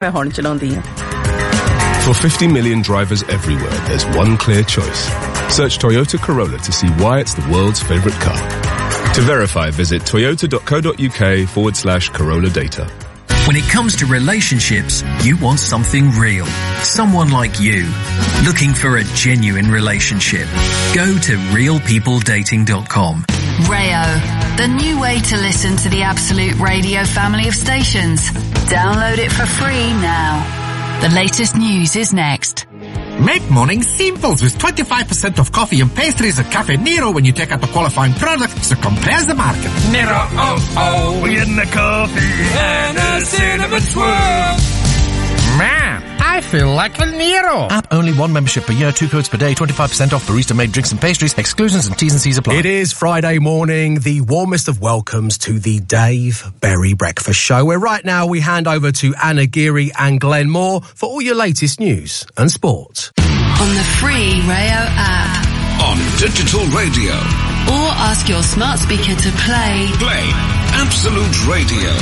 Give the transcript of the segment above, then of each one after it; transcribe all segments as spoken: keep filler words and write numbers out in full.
मैं हॉर्न चलाऊंदी हूँ. For fifty million drivers everywhere, there's one clear choice. Search Toyota Corolla to see why it's the world's favorite car. To verify, visit toyota.co.uk forward slash Corolla data. When it comes to relationships, you want something real. Someone like you. Looking for a genuine relationship. Go to real people dating dot com. Rayo, the new way to listen to the Absolute Radio family of stations. Download it for free now. The latest news is next. Make morning simples with twenty-five percent off coffee and pastries at Cafe Nero when you take out the qualifying product, so compare the market. Nero, oh, oh, we're getting a coffee and a cinnamon swirl. Man, I feel like a Nero. App only, one membership per year, two codes per day, twenty-five percent off barista-made drinks and pastries, exclusions and T's and C's apply. It is Friday morning, the warmest of welcomes to the Dave Berry Breakfast Show, where right now we hand over to Anna Geary and Glenn Moore for all your latest news and sport. On the free Rayo app. On digital radio. Or ask your smart speaker to play. Play Absolute Radio.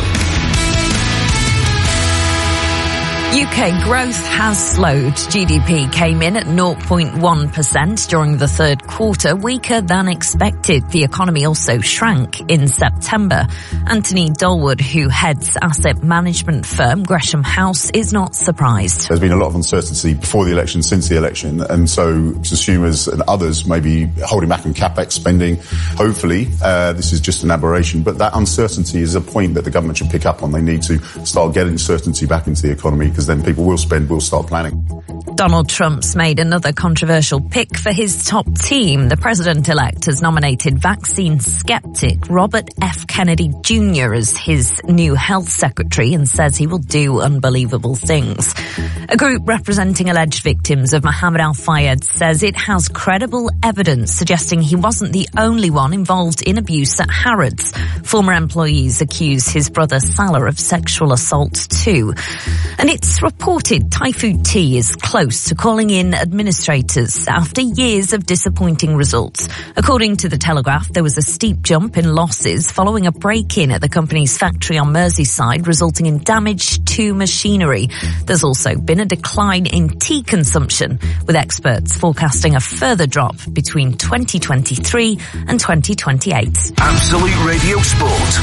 U K growth has slowed. G D P came in at zero point one percent during the third quarter, weaker than expected. The economy also shrank in September. Anthony Dolwood, who heads asset management firm Gresham House, is not surprised. There's been a lot of uncertainty before the election, since the election, and so consumers and others may be holding back on capex spending. Hopefully, uh, this is just an aberration, but that uncertainty is a point that the government should pick up on. They need to start getting certainty back into the economy, because then people will spend, will start planning. Donald Trump's made another controversial pick for his top team. The president-elect has nominated vaccine skeptic Robert F. Kennedy Junior as his new health secretary and says he will do unbelievable things. A group representing alleged victims of Mohammed Al-Fayed says it has credible evidence suggesting he wasn't the only one involved in abuse at Harrods. Former employees accuse his brother Salah of sexual assault too. And it's reported Thai Food Tea is close to calling in administrators after years of disappointing results. According to The Telegraph, there was a steep jump in losses following a break-in at the company's factory on Merseyside, resulting in damage to machinery. There's also been a decline in tea consumption, with experts forecasting a further drop between twenty twenty-three and twenty twenty-eight. Absolute Radio Sport.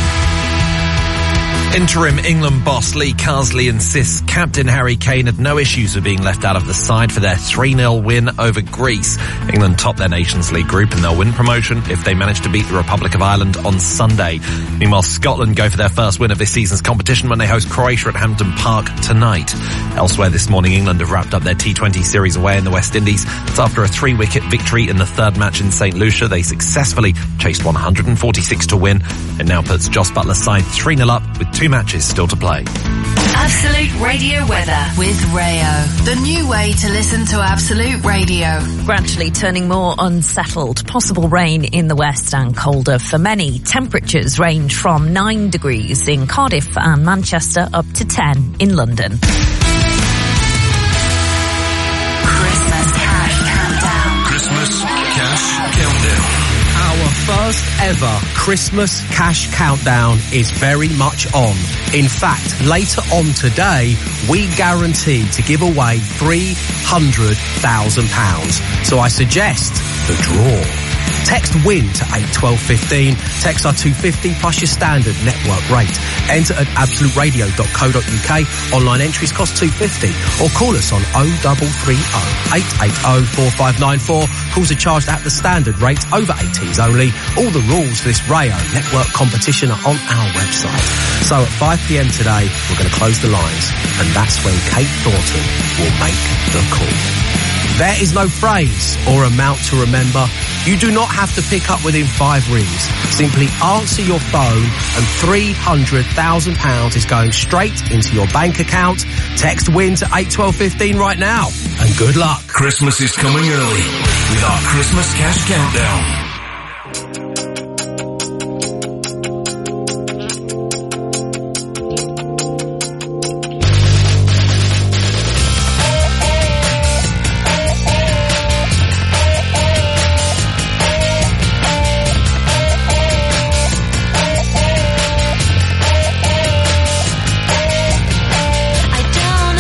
Interim England boss Lee Carsley insists captain Harry Kane had no issues with being left out of the side for their three nil win over Greece. England top their Nations League group and they'll win promotion if they manage to beat the Republic of Ireland on Sunday. Meanwhile, Scotland go for their first win of this season's competition when they host Croatia at Hampden Park tonight. Elsewhere this morning, England have wrapped up their T twenty series away in the West Indies. It's after a three-wicket victory in the third match in Saint Lucia. They successfully chased one hundred forty-six to win. It now puts Jos Buttler's side three nil up with two matches still to play. Absolute Radio weather with Rayo, the new way to listen to Absolute Radio. Gradually turning more unsettled. Possible rain in the west and colder for many. Temperatures range from nine degrees in Cardiff and Manchester up to ten in London. Christmas Cash Countdown. Christmas Cash Countdown. Our first ever Christmas Cash Countdown is very much on. In fact, later on today, we guarantee to give away three hundred thousand pounds. So I suggest the draw. Text WIN to eight twelve fifteen. Text our two fifty plus your standard network rate. Enter at absolute radio dot co dot uk. Online entries cost two fifty. Or call us on oh three three oh, eight eight oh, four five nine four. Calls are charged at the standard rate, over eighteens only. All the rules for this Rayo network competition are on our website. So at five p m today, we're going to close the lines. And that's when Kate Thornton will make the call. There is no phrase or amount to remember. You do not have to pick up within five rings. Simply answer your phone and three hundred thousand pounds is going straight into your bank account. Text WIN to eight twelve fifteen right now. And good luck. Christmas is coming early with our Christmas Cash Countdown. I don't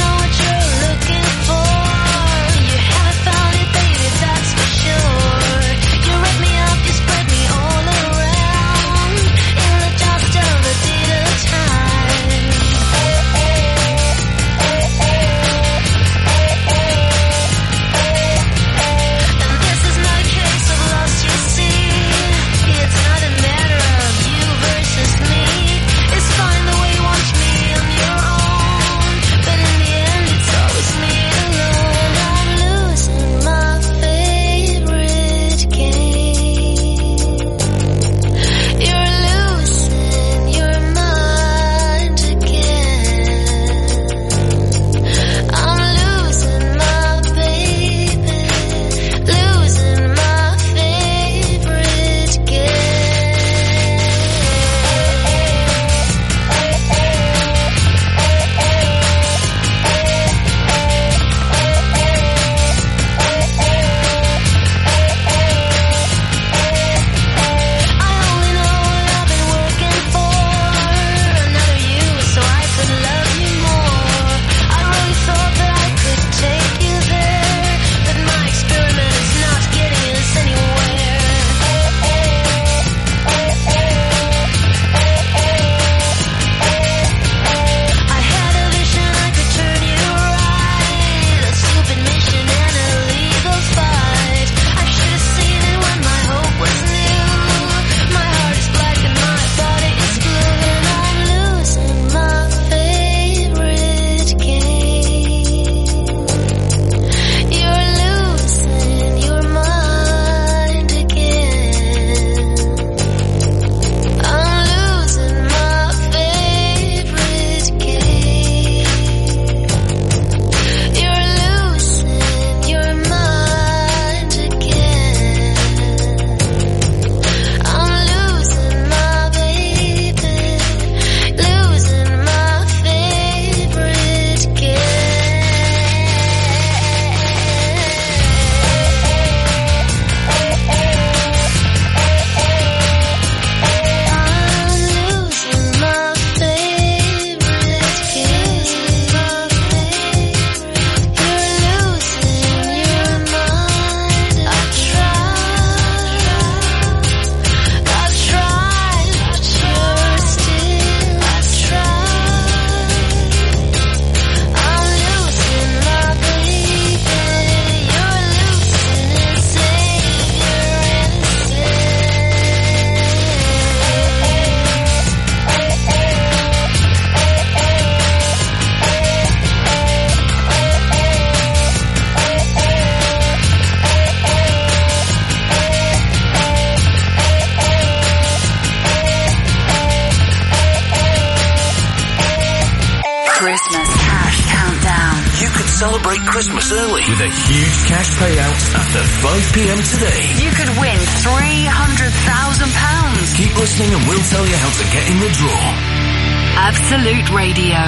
Cash Countdown. You could celebrate Christmas early with a huge cash payout after five p.m. today. You could win three hundred thousand pounds. Keep listening and we'll tell you how to get in the draw. Absolute Radio.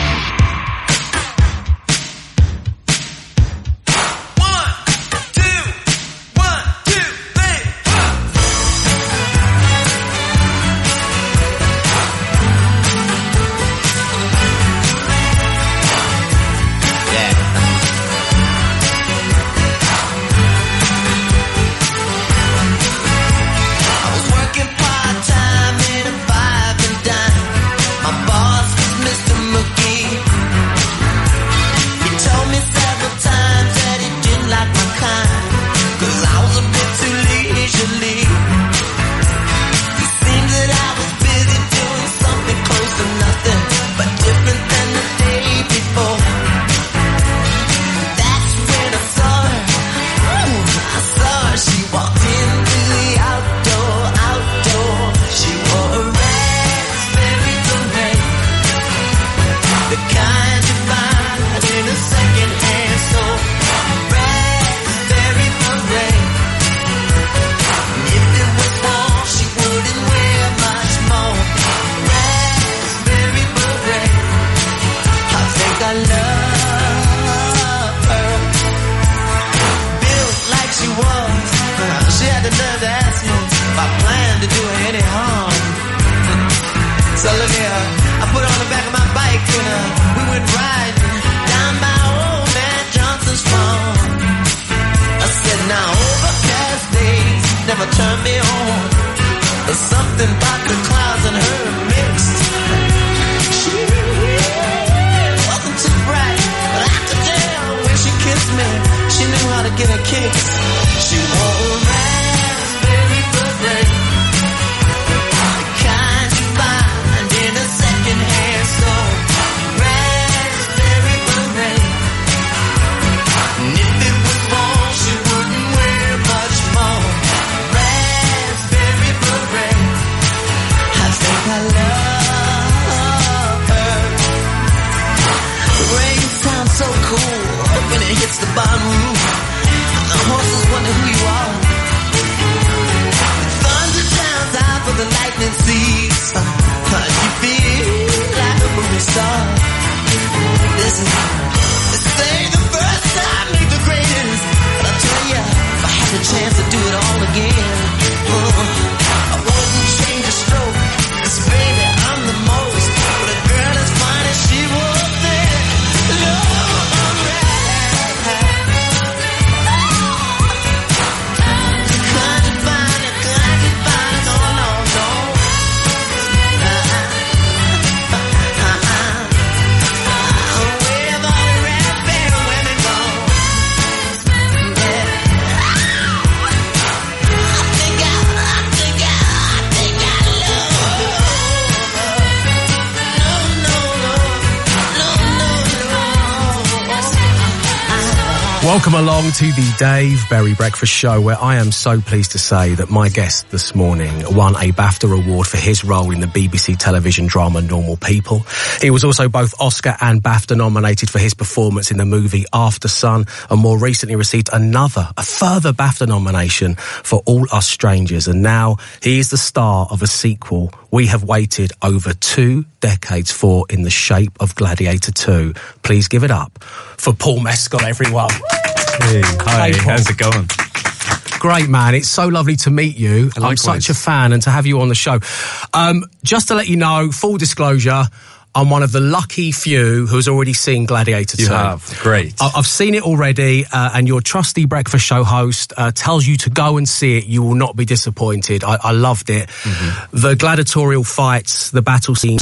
Welcome along to the Dave Berry Breakfast Show, where I am so pleased to say that my guest this morning won a BAFTA award for his role in the B B C television drama Normal People. He was also both Oscar and BAFTA nominated for his performance in the movie After Sun, and more recently received another, a further BAFTA nomination for All Us Strangers. And now he is the star of a sequel we have waited over two decades for in the shape of Gladiator two. Please give it up for Paul Mescal, everyone. Hey, hi, hey, how's it going? Great, man. It's so lovely to meet you. Likewise. I'm such a fan, and to have you on the show. Um, just to let you know, full disclosure, I'm one of the lucky few who's already seen Gladiator two. You have. Great. I've seen it already, uh, and your trusty breakfast show host uh, tells you to go and see it. You will not be disappointed. I, I loved it. Mm-hmm. The gladiatorial fights, the battle scenes,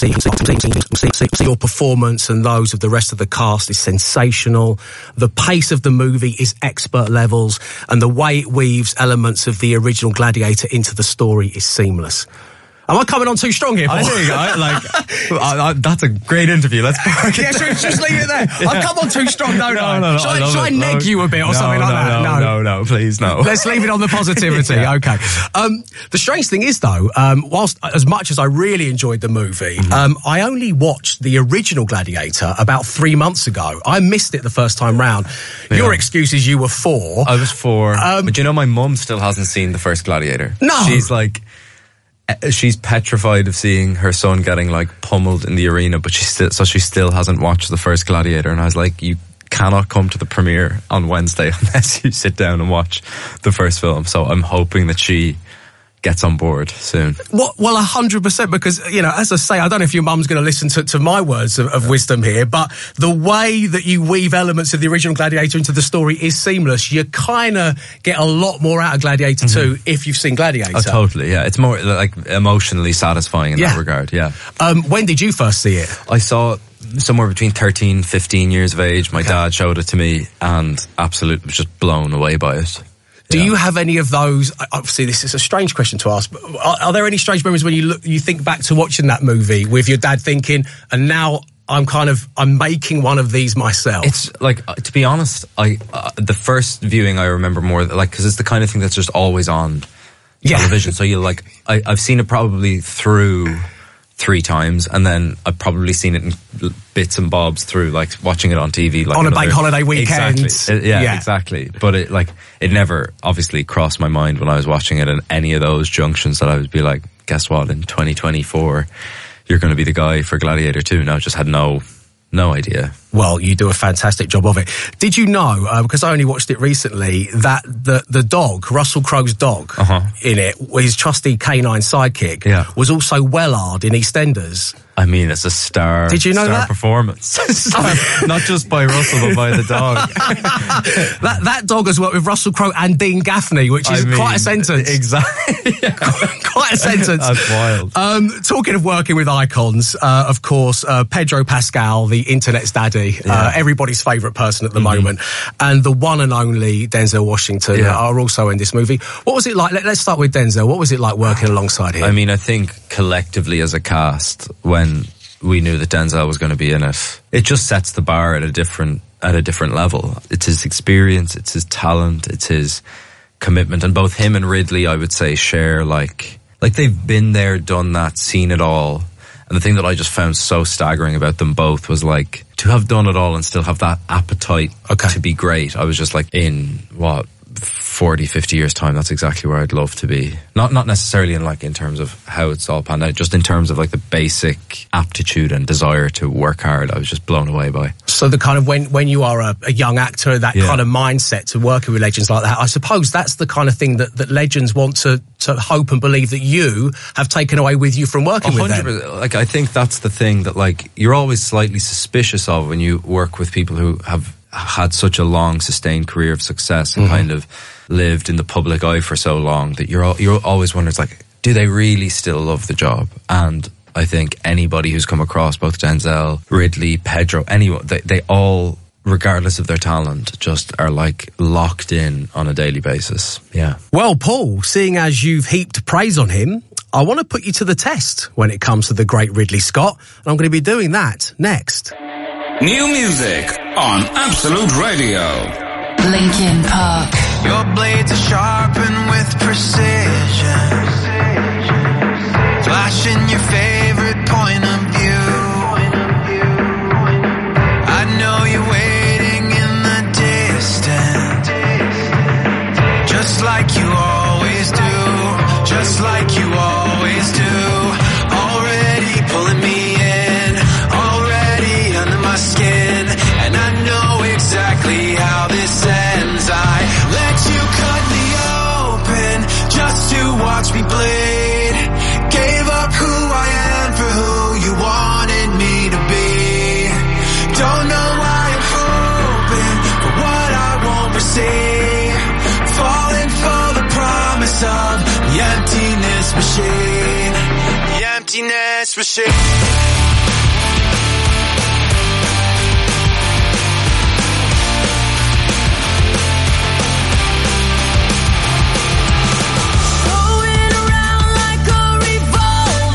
your performance and those of the rest of the cast is sensational. The pace of the movie is expert levels, and the way it weaves elements of the original Gladiator into the story is seamless. Am I coming on too strong here, Paul? I think I, like, I, I, that's a great interview. Let's park it. Yeah, should, just leave it there. Yeah. I've come on too strong, don't no, I? No, no, Shall I, I, shall I neg you a bit or no, something like no, that? No, no, no, no, please, no. Let's leave it on the positivity. Yeah. Okay. Um, the strange thing is, though, um, whilst as much as I really enjoyed the movie, mm-hmm. um, I only watched the original Gladiator about three months ago. I missed it the first time round. Yeah. Your excuse is you were four. I was four. Um, but you know, my mum still hasn't seen the first Gladiator. No. She's like... She's petrified of seeing her son getting like pummeled in the arena, but she still, so she still hasn't watched the first Gladiator. And I was like, you cannot come to the premiere on Wednesday unless you sit down and watch the first film. So I'm hoping that she gets on board soon. Well, well, a hundred percent, because, you know, as I say, I don't know if your mum's going to listen to, to my words of, of wisdom here, but the way that you weave elements of the original Gladiator into the story is seamless. You kind of get a lot more out of Gladiator mm-hmm. two if you've seen Gladiator. Oh, totally, yeah. It's more like emotionally satisfying in yeah. that regard, yeah. Um, when did you first see it? I saw it somewhere between thirteen, fifteen years of age. My okay. dad showed it to me and absolutely was just blown away by it. Do yeah. you have any of those? Obviously, this is a strange question to ask, but are, are there any strange memories when you look, you think back to watching that movie with your dad thinking, and now I'm kind of, I'm making one of these myself? It's like, to be honest, I uh, the first viewing I remember more, like, because it's the kind of thing that's just always on yeah. television. So you like, I, I've seen it probably through three times, and then I've probably seen it in bits and bobs through, like, watching it on T V. Like on another, a bank holiday weekend. Exactly. It, yeah, yeah, exactly. But it, like, it never obviously crossed my mind when I was watching it in any of those junctions that I would be like, guess what, in twenty twenty-four, you're going to be the guy for Gladiator two. No, just had no... No idea. Well, you do a fantastic job of it. Did you know, uh, because I only watched it recently, that the the dog, Russell Crowe's dog, uh-huh. in it, his trusty canine sidekick, yeah. was also Wellard in EastEnders? I mean, it's a star. Did you know star that? performance. Star, not just by Russell, but by the dog. that that dog has worked with Russell Crowe and Dean Gaffney, which is I mean, quite a sentence. Exactly. Yeah. Quite a sentence. That's wild. Um, talking of working with icons, uh, of course, uh, Pedro Pascal, the internet's daddy, yeah. uh, everybody's favourite person at the mm-hmm. moment, and the one and only Denzel Washington yeah. are also in this movie. What was it like? Let, let's start with Denzel. What was it like working alongside him? I mean, I think collectively as a cast, when we knew that Denzel was going to be in it, it just sets the bar at a different at a different level. It's his experience, it's his talent, it's his commitment, and both him and Ridley, I would say, share like like they've been there, done that, seen it all. And the thing that I just found so staggering about them both was like to have done it all and still have that appetite okay. to be great. I was just like, in what forty, fifty years time, that's exactly where I'd love to be. Not not necessarily in like in terms of how it's all panned out, just in terms of like the basic aptitude and desire to work hard. I was just blown away by. So the kind of when when you are a, a young actor, that yeah. kind of mindset to working with legends like that, I suppose that's the kind of thing that, that legends want to to hope and believe that you have taken away with you from working with them. Like I think that's the thing that like you're always slightly suspicious of when you work with people who have had such a long sustained career of success and mm-hmm. kind of lived in the public eye for so long that you're you're always wondering, like, do they really still love the job? And I think anybody who's come across both Denzel, Ridley, Pedro, anyone, they, they all, regardless of their talent, just are like locked in on a daily basis. Yeah. Well, Paul, seeing as you've heaped praise on him, I want to put you to the test when it comes to the great Ridley Scott, and I'm going to be doing that next. New music on Absolute Radio. Linkin Park. Your blades are sharpened with precision, flashing your favorite point of view. I know you're waiting in the distance, just like you always do, just like you always do. Already pulling me in, already under my skin, and I know exactly how this ends. I let you cut me open just to watch me bleed. Gave up who I am for who you wanted me to be. Don't know why I'm hoping for what I won't receive. Falling for the promise of the emptiness machine. The emptiness machine. Going around like a revolver.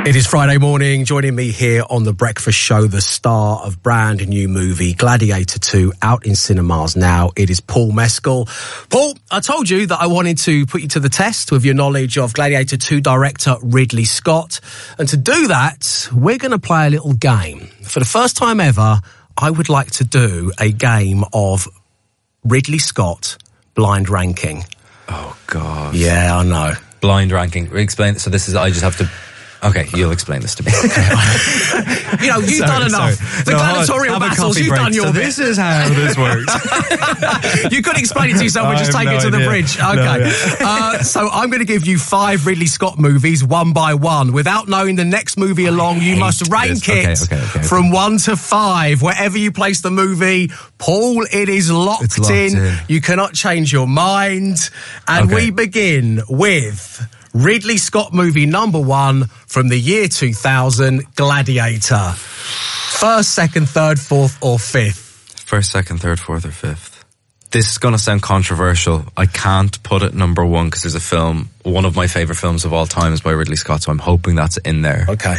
It is Friday morning. Joining me here on The Breakfast Show, the star of brand new movie Gladiator two, out in cinemas now. It is Paul Mescal. Paul, I told you that I wanted to put you to the test with your knowledge of Gladiator two director Ridley Scott. And to do that, we're going to play a little game. For the first time ever, I would like to do a game of Ridley Scott blind ranking. Oh, God. Yeah, I know. Blind ranking. Explain. So this is, I just have to... Okay, you'll explain this to me. You know, you've sorry, done enough. sorry. The no, gladiatorial battles, you've break. done your so bit. This is how this works. You couldn't explain it to yourself and just take no it to idea. the bridge. Okay. No, yeah. uh, so I'm going to give you five Ridley Scott movies one by one. Without knowing the next movie along, you must rank Okay, it okay, okay, okay. from one to five. Wherever you place the movie, Paul, it is locked, It's locked in. in. You cannot change your mind. And Okay. we begin with... Ridley Scott movie number one from the year two thousand, Gladiator. First, second, third, fourth, or fifth? First, second, third, fourth, or fifth. This is going to sound controversial. I can't put it number one because there's a film, one of my favourite films of all time is by Ridley Scott, so I'm hoping that's in there. Okay.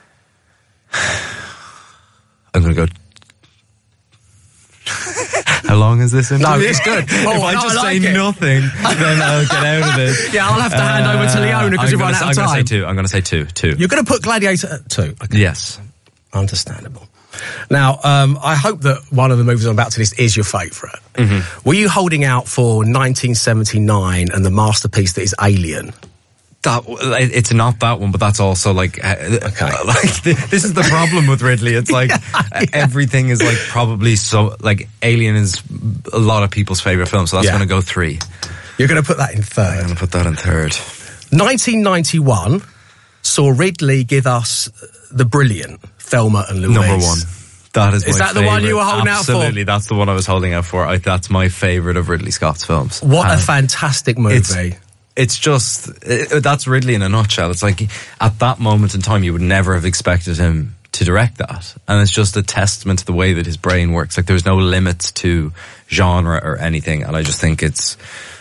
I'm going to go... How long is this? No, it's good. If Oh, I no, just I like say it. nothing, then I'll get out of this. Yeah, I'll have to hand over to Leona because I'm we've run gonna- out of I'm time. going to say two. I'm going to say two. Two. You're going to put Gladiator at two? Okay. Yes. Understandable. Now, um, I hope that one of the movies I'm about to list is your favourite. Mm-hmm. Were you holding out for nineteen seventy-nine and the masterpiece that is Alien? That, it's not that one, but that's also like, uh, Okay. like this is the problem with Ridley. It's like Yeah, yeah. everything is like probably so like Alien is a lot of people's favorite film, so that's Yeah. going to go three. You're going to put that in I'm third. going to put that in third. nineteen ninety-one saw Ridley give us the brilliant Thelma and Louise. Number one. That is. Is my that the one you favourite. were holding out for? Absolutely, that's the one I was holding out for. I, that's my favorite of Ridley Scott's films. What a And fantastic movie. It's, it's just it, that's Ridley in a nutshell. It's like at that moment in time, you would never have expected him to direct that, and it's just a testament to the way that his brain works. Like there's no limits to genre or anything, and I just think it's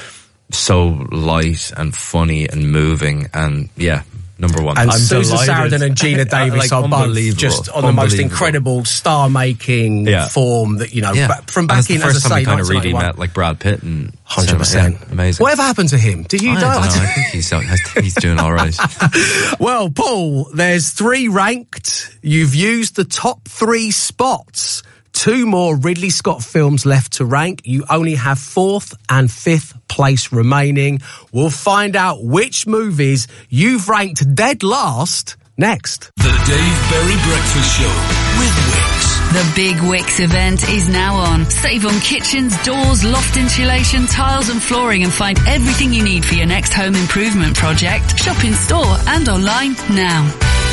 so light and funny and moving, and yeah. Number one. And I'm Susan delighted. Sarandon and Gina Davis Like, are both unbelievable. just on the most Unbelievable. incredible star-making Yeah. form that, you know, Yeah. ba- from And back that's in, the first as I time say, we kind of really nineteen ninety-one. met like Brad Pitt and one hundred percent. Yeah, amazing. Whatever happened to him? Did you I die? don't know. I think he's, I think he's doing all right. Well, Paul, there's three ranked. You've used the top three spots. Two more Ridley Scott films left to rank. You only have fourth and fifth place remaining. We'll find out which movies you've ranked dead last next. The Dave Berry Breakfast Show with Wix. The Big Wix event is now on. Save on kitchens, doors, loft insulation, tiles and flooring and find everything you need for your next home improvement project. Shop in store and online now.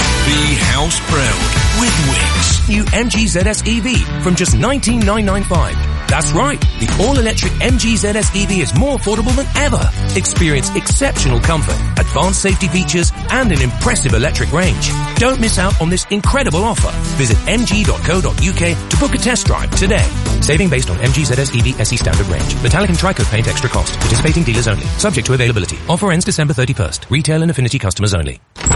Be house proud with Wix. New M G Z S E V from just nineteen thousand nine hundred ninety-five. That's right, the all-electric M G Z S E V is more affordable than ever. Experience exceptional comfort, advanced safety features, and an impressive electric range. Don't miss out on this incredible offer. Visit m g dot co dot u k to book a test drive today. Saving based on M G Z S E V S E standard range. Metallic and tri-coat paint extra cost. Participating dealers only. Subject to availability. Offer ends December thirty-first. Retail and Affinity customers only.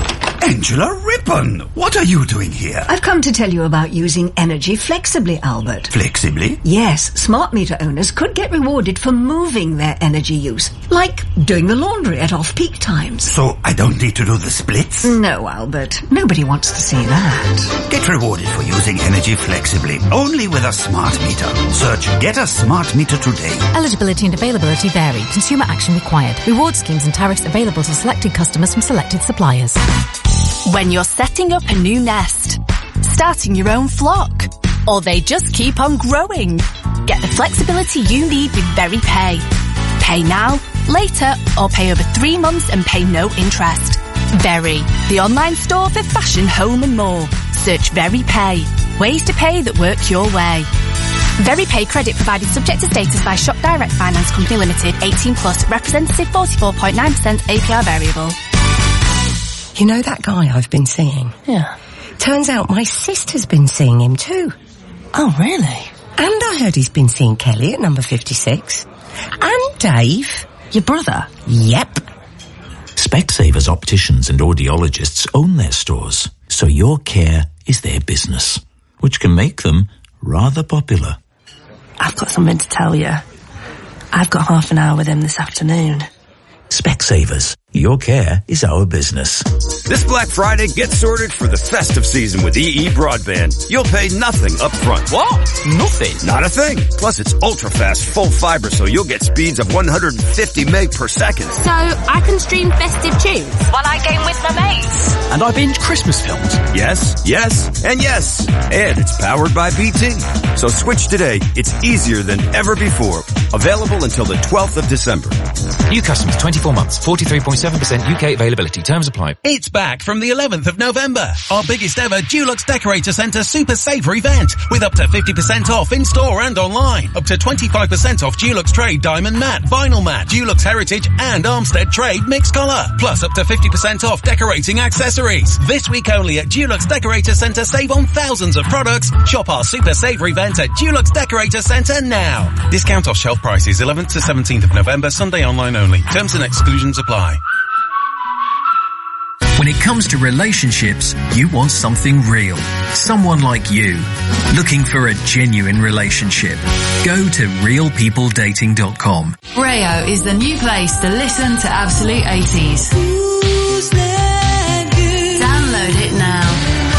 Angela Rippon, what are you doing here? I've come to tell you about using energy flexibly, Albert. Flexibly? Yes, smart meter owners could get rewarded for moving their energy use, like doing the laundry at off-peak times. So I don't need to do the splits? No, Albert. Nobody wants to see that. Get rewarded for using energy flexibly, only with a smart meter. Search Get a Smart Meter today. Eligibility and availability vary. Consumer action required. Reward schemes and tariffs available to selected customers from selected suppliers. When you're setting up a new nest, starting your own flock, or they just keep on growing, get the flexibility you need with VeryPay. Pay now, later, or pay over three months and pay no interest. Very, the online store for fashion, home and more. Search VeryPay. Ways to pay that work your way. VeryPay credit provided subject to status by Shop Direct Finance Company Limited, eighteen plus, representative forty-four point nine percent A P R variable. You know that guy I've been seeing? Yeah. Turns out my sister's been seeing him too. Oh, really? And I heard he's been seeing Kelly at number fifty-six. And Dave. Your brother? Yep. Specsavers opticians and audiologists own their stores, so your care is their business, which can make them rather popular. I've got something to tell you. I've got half an hour with him this afternoon. Specsavers. Your care is our business. This Black Friday, get sorted for the festive season with E E Broadband. You'll pay nothing up front. What? Nothing? Not a thing. Plus, it's ultra-fast, full fiber, so you'll get speeds of one hundred fifty meg per second. So, I can stream festive tunes while I game with my mates. And I binge Christmas films. Yes, yes, and yes. And it's powered by B T. So switch today. It's easier than ever before. Available until the twelfth of December. New customers, twenty-four months, forty-three point seven percent U K availability. Terms apply. It's back from the eleventh of November. Our biggest ever Dulux Decorator Centre Super Saver event with up to fifty percent off in store and online. Up to twenty-five percent off Dulux Trade Diamond Matte, Vinyl Matte, Dulux Heritage and Armstead Trade Mixed Colour. Plus up to fifty percent off decorating accessories. This week only at Dulux Decorator Centre, save on thousands of products. Shop our Super Saver event at Dulux Decorator Centre now. Discount off shelf prices eleventh to seventeenth of November, Sunday online only. Terms and exclusions apply. When it comes to relationships, you want something real. Someone like you. Looking for a genuine relationship. Go to real people dating dot com. Rayo is the new place to listen to Absolute eighties. Download it now.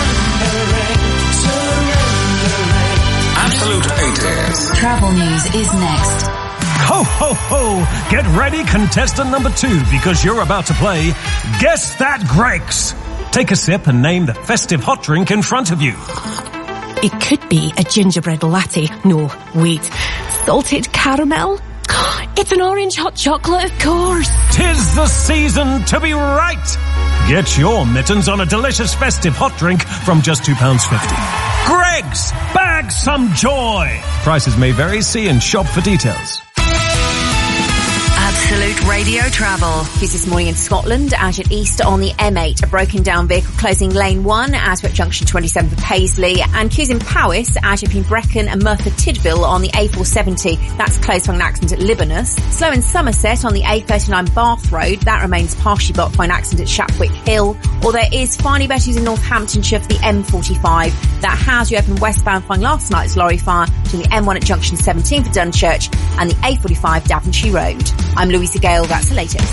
Absolute eighties. Travel news is next. Ho, ho, ho! Get ready, contestant number two, because you're about to play Guess That Greggs. Take a sip and name the festive hot drink in front of you. It could be a gingerbread latte. No, wait. Salted caramel? It's an orange hot chocolate, of course. Tis the season to be right. Get your mittens on a delicious festive hot drink from just two pounds fifty. Greggs, bag some joy. Prices may vary. See and shop for details. Absolute Radio Travel. News this morning in Scotland, out at East on the M eight, a broken down vehicle closing lane one, Ascot Junction twenty-seven for Paisley, and queues in Powys, out between Brecon and Merthyr Tydfil on the A four seventy. That's closed following an accident at Libanus. Slow in Somerset on the A thirty-nine Bath Road. That remains partially blocked by an accident at Shapwick Hill. Or there is fine issues in Northamptonshire for the M forty-five. That has reopened westbound following last night's lorry fire between the M one at Junction seventeen for Dunchurch and the A forty-five Daventry Road. I'm Louisa Gale, that's the latest.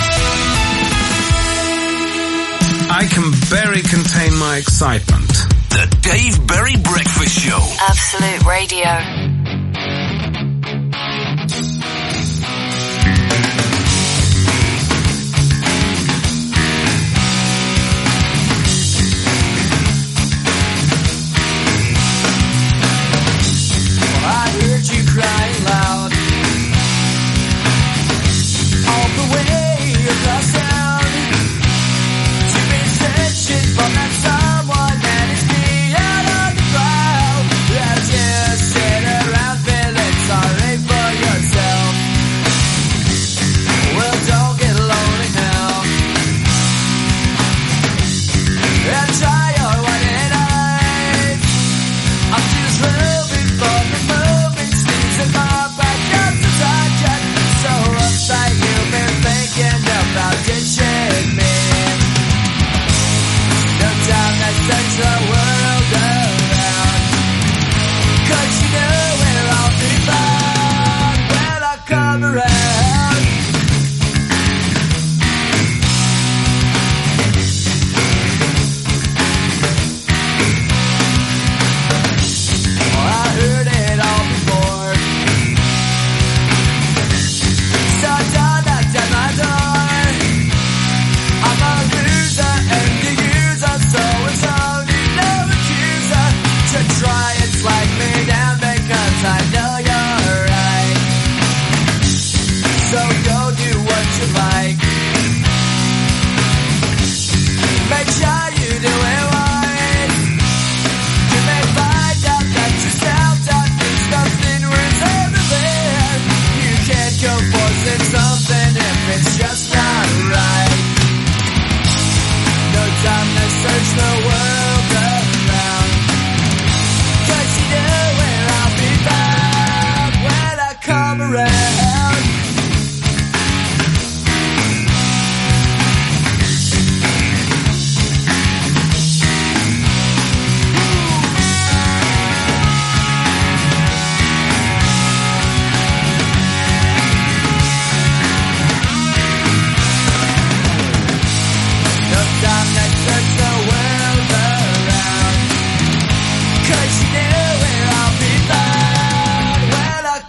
I can barely contain my excitement. The Dave Berry Breakfast Show. Absolute Radio.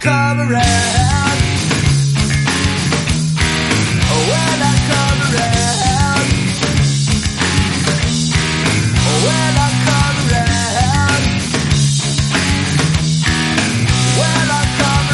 come around. Oh, when I come around. Oh, when I come around. When I come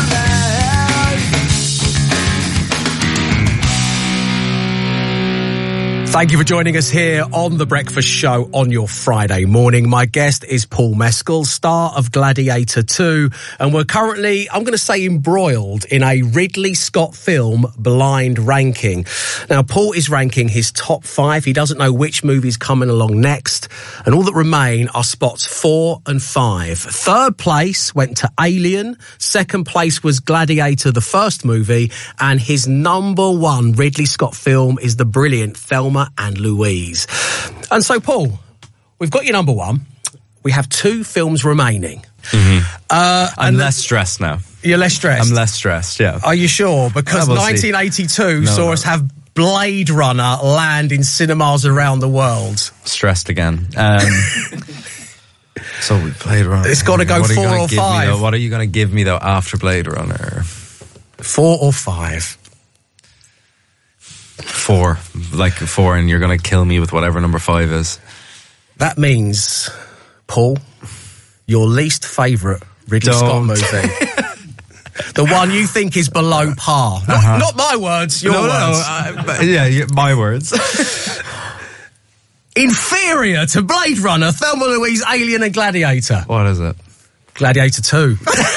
around. Thank you for joining us here on The Breakfast Show on your Friday morning. My guest is Paul Mescal, star of Gladiator two, and we're currently, I'm going to say, embroiled in a Ridley Scott film blind ranking. Now, Paul is ranking his top five. He doesn't know which movie's coming along next, and all that remain are spots four and five. Third place went to Alien. Second place was Gladiator, the first movie, and his number one Ridley Scott film is the brilliant Thelma and Louise. And so, Paul, we've got your number one. We have two films remaining. Mm-hmm. Uh, I'm less stressed now. You're less stressed? I'm less stressed, yeah. Are you sure? Because we'll nineteen eighty-two no, saw no. us have Blade Runner land in cinemas around the world. Stressed again. Um, so we Blade Runner. It's got to go what four or five. Me, what are you going to give me, though, after Blade Runner? Four or five? Four. Like four, and you're going to kill me with whatever number five is. That means, Paul, your least favourite Ridley Don't. Scott movie. The one you think is below par. Not, Uh-huh. not my words, your no, words. No, uh, but yeah, yeah, my words. Inferior to Blade Runner, Thelma Louise, Alien and Gladiator. What is it? Gladiator two.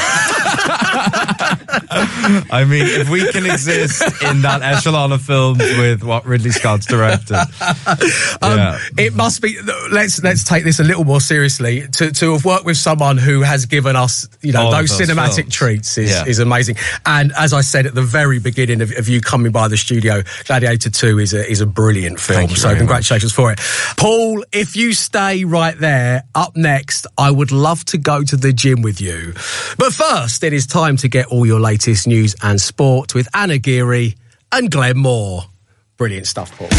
I mean, if we can exist in that echelon of films with what Ridley Scott's directed, um, yeah. It must be. Let's let's take this a little more seriously. To to have worked with someone who has given us, you know, All of those, those cinematic films. treats is, Yeah. is amazing. And as I said at the very beginning of, of you coming by the studio, Gladiator two is a is a brilliant film. Thank you So very congratulations for it, Paul. If you stay right there, up next, I would love to go to the gym with you. But first, it is time to get all your latest news and sport with Anna Geary and Glenn Moore. Brilliant stuff, Paul.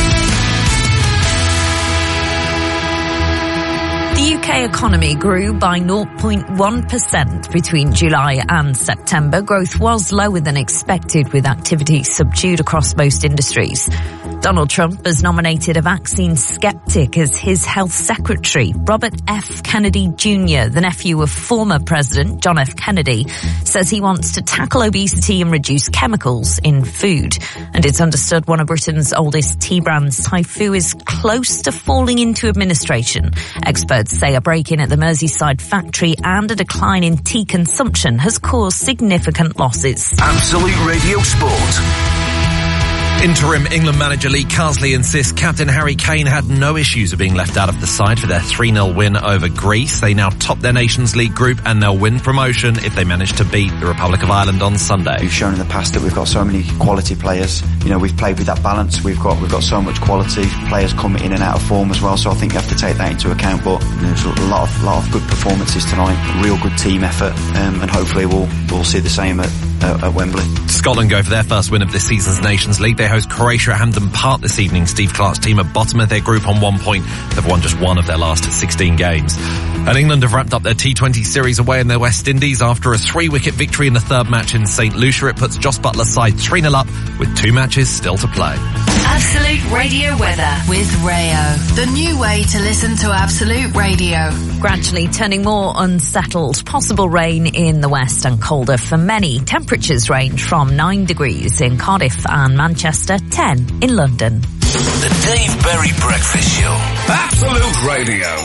The U K economy grew by zero point one percent between July and September. Growth was lower than expected, with activity subdued across most industries. Donald Trump has nominated a vaccine skeptic as his health secretary. Robert F. Kennedy Junior, the nephew of former President John F. Kennedy, says he wants to tackle obesity and reduce chemicals in food. And it's understood one of Britain's oldest tea brands, Typhoo, is close to falling into administration. Experts say a break-in at the Merseyside factory and a decline in tea consumption has caused significant losses. Absolute Radio Sport. Interim England manager Lee Carsley insists captain Harry Kane had no issues of being left out of the side for their three nil win over Greece. They now top their Nations League group and they'll win promotion if they manage to beat the Republic of Ireland on Sunday. We've shown in the past that we've got so many quality players. You know, we've played with that balance. We've got we've got so much quality. Players come in and out of form as well, so I think you have to take that into account. But you know, there's a lot of lot of good performances tonight, real good team effort, um, and hopefully we'll we'll see the same at, uh, at Wembley. Scotland go for their first win of this season's Nations League. They host Croatia at Hampden Park this evening. Steve Clarke's team are bottom of their group on one point. They've won just one of their last sixteen games. And England have wrapped up their T twenty series away in the West Indies after a three-wicket victory in the third match in Saint Lucia. It puts Jos Buttler's side three nil up with two matches still to play. Absolute Radio weather with Rayo, the new way to listen to Absolute Radio. Gradually turning more unsettled. Possible rain in the west and colder for many. Temperatures range from nine degrees in Cardiff and Manchester, ten in London. The Dave Berry Breakfast Show. Absolute Radio.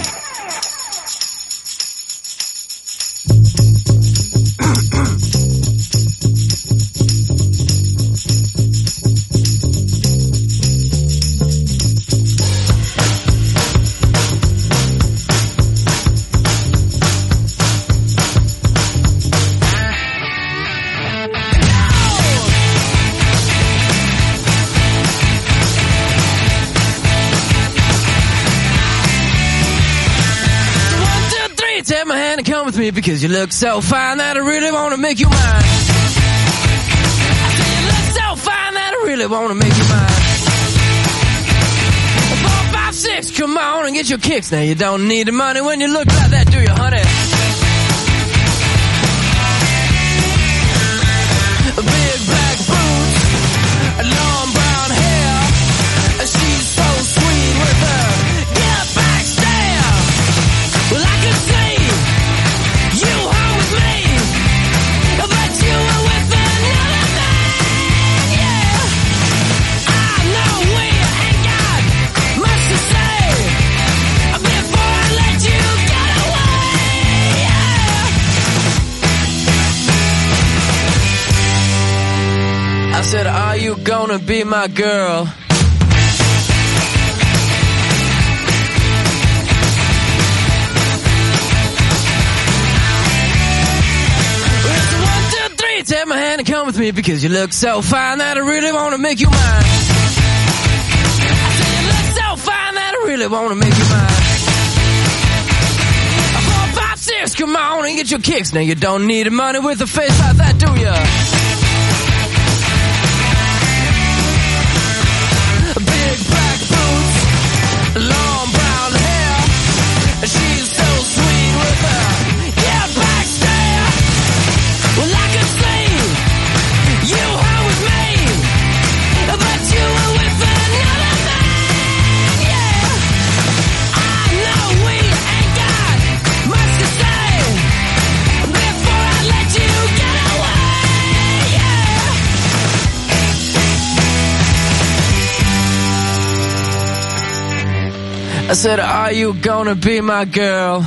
Take my hand and come with me because you look so fine that I really want to make you mine. I say you look so fine that I really want to make you mine. Four, five, six, come on and get your kicks. Now you don't need the money when you look like that, do you, honey? I said, are you gonna be my girl? Take my hand and come with me because you look so fine that I really want to make you mine. I say you look so fine that I really want to make you mine. Four, five, six, come on and get your kicks. Now you don't need money with a face like that, do ya? Big black boots, long brown hair. She's so sweet with her, yeah, back stare. Well, I could say you were with me, but you were with another man, yeah. I know we ain't got much to say before I let you get away, yeah. I said, are you gonna be my girl?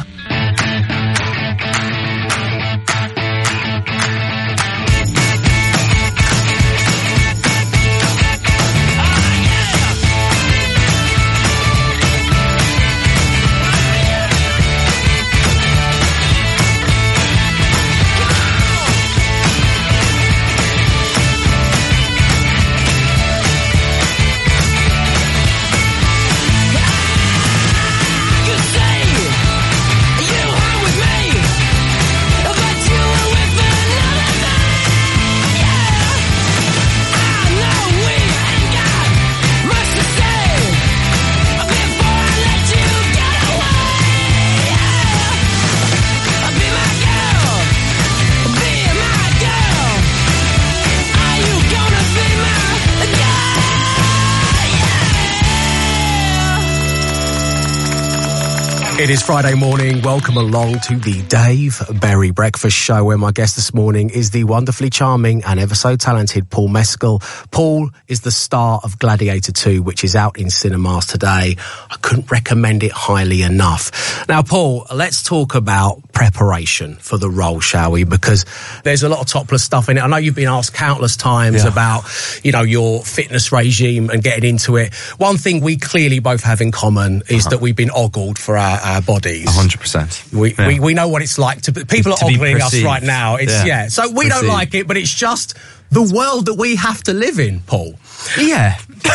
It is Friday morning. Welcome along to the Dave Berry Breakfast Show, where my guest this morning is the wonderfully charming and ever so talented Paul Mescal. Paul is the star of Gladiator two, which is out in cinemas today. I couldn't recommend it highly enough. Now, Paul, let's talk about preparation for the role, shall we? Because there's a lot of topless stuff in it. I know you've been asked countless times yeah. about, you know, your fitness regime and getting into it. One thing we clearly both have in common is uh-huh. that we've been ogled for our, our bodies. A hundred percent. We, yeah. we we know what it's like to. People to are ogling us right now. It's yeah. yeah. So we perceived. don't like it, but it's just the world that we have to live in, Paul. Yeah.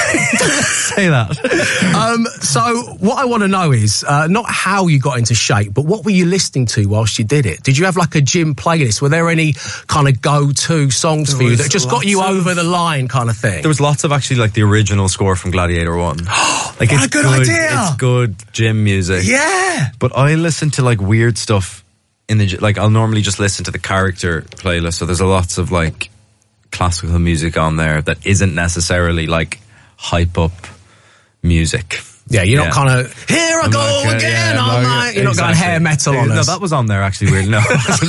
Say that. um, so what I want to know is uh, not how you got into shape, but what were you listening to whilst you did it? Did you have like a gym playlist? Were there any kind of go-to songs there for you that just got you of, over the line kind of thing? There was lots of actually like the original score from Gladiator one. Like what it's a good, good idea. It's good gym music. Yeah. But I listen to like weird stuff in the, like I'll normally just listen to the character playlist. So there's a lots of like classical music on there that isn't necessarily like hype up music. Yeah, you're yeah. not kind of, here I I'm go like, uh, again, yeah, I'm no, like, you're exactly. not going hair metal on no, us. No, that was on there actually, weird. No. Whatever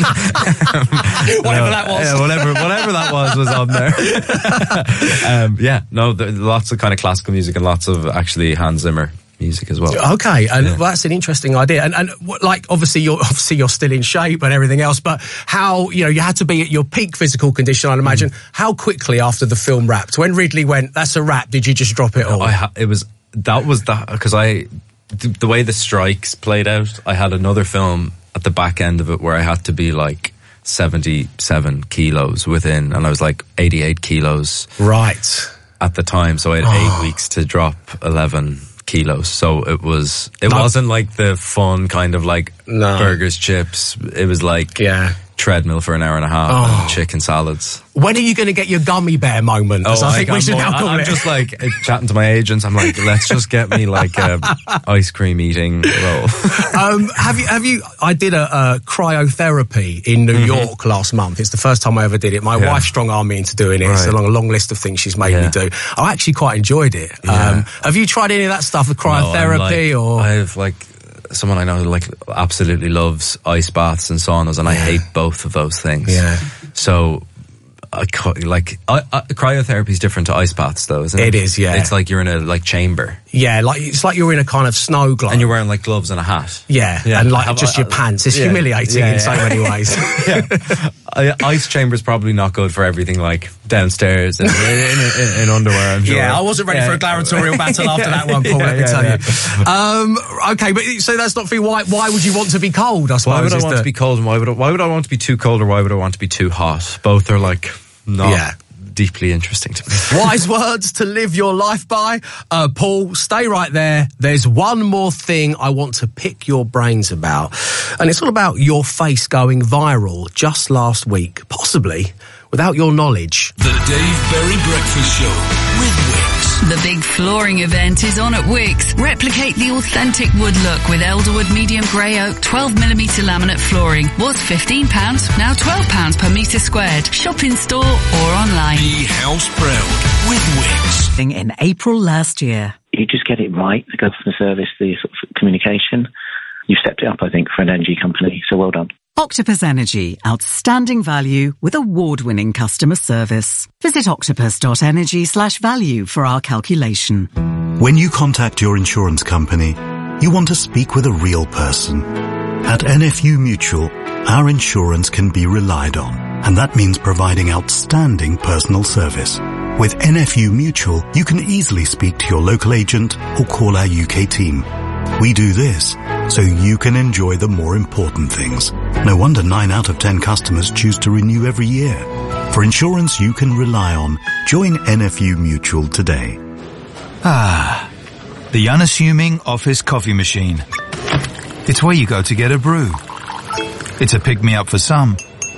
no, that was. Yeah, whatever, whatever that was was on there. um, yeah, no, there, lots of kind of classical music and lots of actually Hans Zimmer music as well. Okay, and yeah. well, that's an interesting idea. And, and like, obviously, you're obviously you're still in shape and everything else. But how, you know, you had to be at your peak physical condition, I'd imagine. Mm. How quickly after the film wrapped, when Ridley went, "That's a wrap," did you just drop it all? I ha- it was that was that because I the, the way the strikes played out. I had another film at the back end of it where I had to be like seventy-seven kilos within, and I was like eighty-eight kilos right at the time. So I had oh. eight weeks to drop eleven kilos. So it was it no. wasn't like the fun kind of like no. burgers, chips. It was like yeah. treadmill for an hour and a half oh. and chicken salads. When are you going to get your gummy bear moment? Oh, As I think like, we should I'm, now call I'm it. just like chatting to my agents. I'm like, let's just get me like a ice cream eating role. um, have you? Have you? I did a, a cryotherapy in New mm-hmm. York last month. It's the first time I ever did it. My yeah. wife strong armed me into doing it. Right. It's along a long list of things she's made yeah. me do. I actually quite enjoyed it. Yeah. Um, have you tried any of that stuff with cryotherapy no, or? I have like someone I know who like absolutely loves ice baths and saunas, and I yeah. hate both of those things. Yeah. So. I like I, I, cryotherapy is different to ice baths, though, isn't it? It is, yeah. It's like you're in a like chamber. Yeah, like it's like you're in a kind of snow globe. And you're wearing like gloves and a hat. Yeah, yeah. and like Have, just uh, your pants. It's yeah, humiliating yeah, in yeah. so many ways. yeah. Uh, ice chamber's probably not good for everything like downstairs in, in, in, in underwear, I'm sure. Yeah, I wasn't ready yeah. for a gladiatorial battle after that one, Paul, yeah, let me yeah, tell yeah. you. Um, okay, but so that's not for you. Why, why would you want to be cold, I suppose? Why would I want the... to be cold and why would I, why would I want to be too cold or why would I want to be too hot? Both are like not... Yeah. deeply interesting to me. Wise words to live your life by. Uh, Paul, stay right there. There's one more thing I want to pick your brains about. And it's all about your face going viral just last week, possibly without your knowledge. The Dave Berry Breakfast Show with Wix. The big flooring event is on at Wix. Replicate the authentic wood look with Elderwood medium grey oak twelve millimetre laminate flooring. Was fifteen pounds, now twelve pounds per metre squared. Shop in store or online. Be house proud with Wix. In April last year. You just get it right, the customer service, the sort of communication. You've stepped it up, I think, for an energy company, so well done. Octopus Energy, outstanding value with award-winning customer service. Visit octopus.energy slash value for our calculation. When you contact your insurance company, you want to speak with a real person. At N F U Mutual, our insurance can be relied on, and that means providing outstanding personal service. With N F U Mutual, you can easily speak to your local agent or call our U K team. We do this so you can enjoy the more important things. No wonder nine out of ten customers choose to renew every year. For insurance you can rely on, join N F U Mutual today. Ah, the unassuming office coffee machine. It's where you go to get a brew. It's a pick-me-up for some,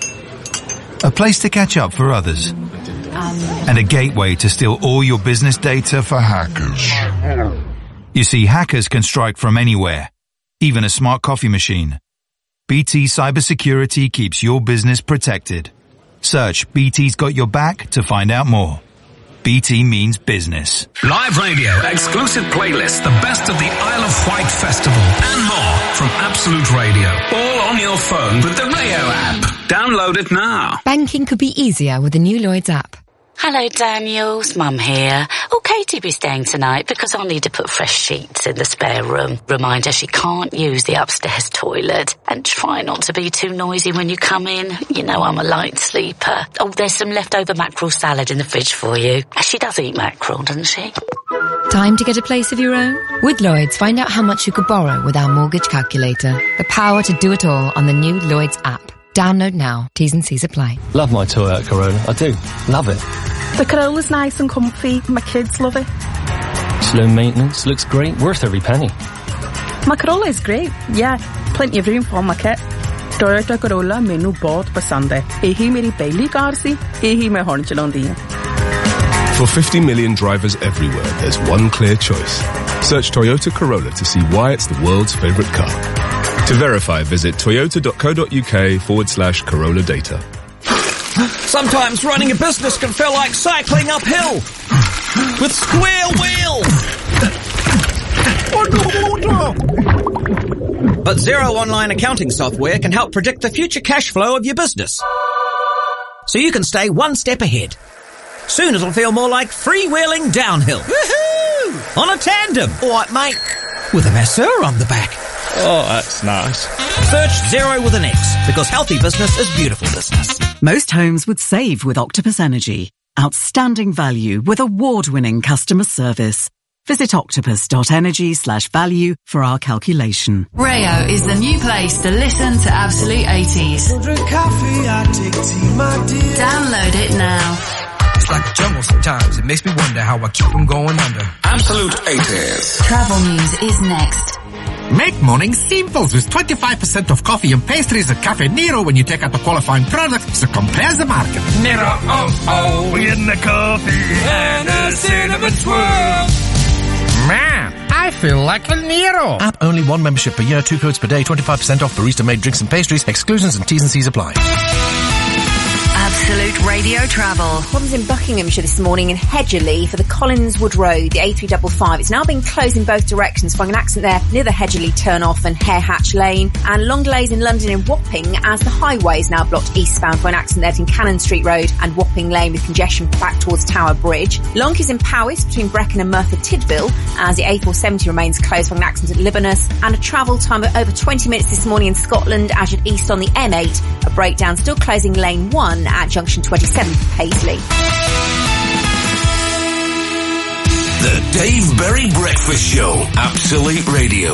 a place to catch up for others, and a gateway to steal all your business data for hackers. You see, hackers can strike from anywhere, even a smart coffee machine. B T Cybersecurity keeps your business protected. Search B T's Got Your Back to find out more. B T means business. Live radio, exclusive playlists, the best of the Isle of Wight Festival, and more from Absolute Radio. All on your phone with the Rayo app. Download it now. Banking could be easier with the new Lloyds app. Hello, Daniels. Mum here. Oh, Katie be staying tonight because I'll need to put fresh sheets in the spare room. Remind her she can't use the upstairs toilet. And try not to be too noisy when you come in. You know I'm a light sleeper. Oh, there's some leftover mackerel salad in the fridge for you. She does eat mackerel, doesn't she? Time to get a place of your own? With Lloyds, find out how much you could borrow with our mortgage calculator. The power to do it all on the new Lloyds app. Download now. T's and C's apply. Love my Toyota Corolla. I do. Love it. The Corolla's nice and comfy. My kids love it. Slow maintenance. Looks great. Worth every penny. My Corolla is great. Yeah. Plenty of room for my kit. Toyota Corolla menu बहुत पसंद है. यही मेरी पहली car सी. यही मैं horn चलाती हूँ. For fifty million drivers everywhere, there's one clear choice. Search Toyota Corolla to see why it's the world's favorite car. To verify, visit toyota.co.uk forward slash Corolla data. Sometimes running a business can feel like cycling uphill with square wheels. But Xero Online accounting software can help predict the future cash flow of your business, so you can stay one step ahead. Soon it'll feel more like freewheeling downhill. Woohoo! On a tandem. All right, mate. With a masseur on the back. Oh, that's nice. Search Xero with an X, because healthy business is beautiful business. Most homes would save with Octopus Energy. Outstanding value with award-winning customer service. Visit octopus.energy slash value for our calculation. Rayo is the new place to listen to Absolute eighties. Drink coffee, I take tea, my dear. Download it now. It's like a jungle sometimes. It makes me wonder how I keep from going under. Absolute eighties. Travel news is next. Make morning simple with twenty-five percent off coffee and pastries at Cafe Nero when you take out the qualifying product, so compare the market. Nero, oh, oh, in the coffee and a cinnamon swirl. Man, I feel like a Nero. App only, one membership per year, two codes per day, twenty-five percent off barista-made drinks and pastries, exclusions and T's and C's apply. Absolute Radio Travel. Problems in Buckinghamshire this morning in Hedgerley for the Collinswood Road, the A three fifty-five. It's now been closed in both directions following an accident there near the Hedgerley turn-off and Hare Hatch Lane. And long delays in London in Wapping as the highway is now blocked eastbound for an accident there in Cannon Street Road and Wapping Lane with congestion back towards Tower Bridge. Long queues in Powys between Brecon and Merthyr Tydfil as the A four seventy remains closed following an accident at Libanus. And a travel time of over twenty minutes this morning in Scotland as you're east on the M eight. A breakdown still closing lane one at junction twenty-seven for Paisley. The Dave Berry Breakfast Show, Absolute Radio.